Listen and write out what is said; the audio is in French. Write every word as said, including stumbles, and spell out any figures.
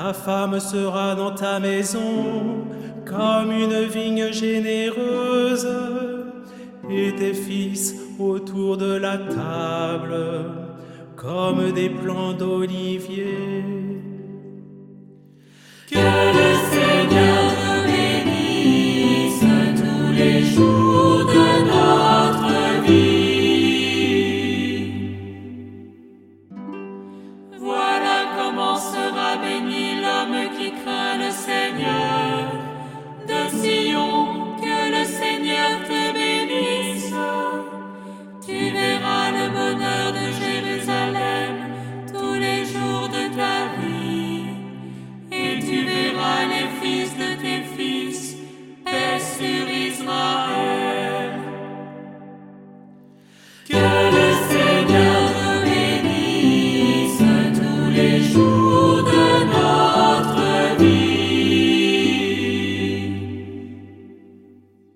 Ta femme sera dans ta maison comme une vigne généreuse, et tes fils autour de la table comme des plants d'olivier. Que